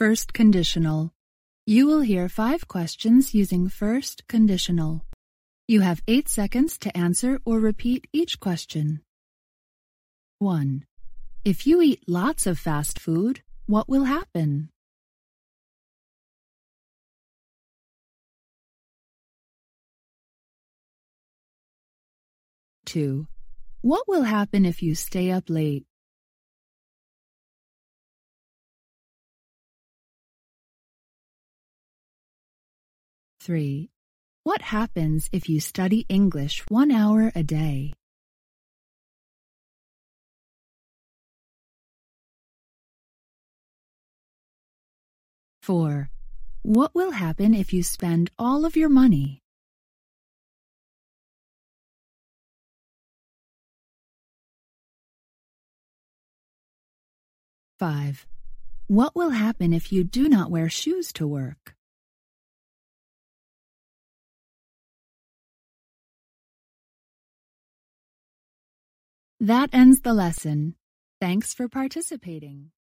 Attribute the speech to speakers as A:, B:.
A: First conditional. You will hear 5 questions using first conditional. You have 8 seconds to answer or repeat each question. 1. If you eat lots of fast food, what will happen? 2. What will happen if you stay up late? 3. What happens if you study English 1 hour a day? 4. What will happen if you spend all of your money? 5. What will happen if you do not wear shoes to work? That ends the lesson. Thanks for participating.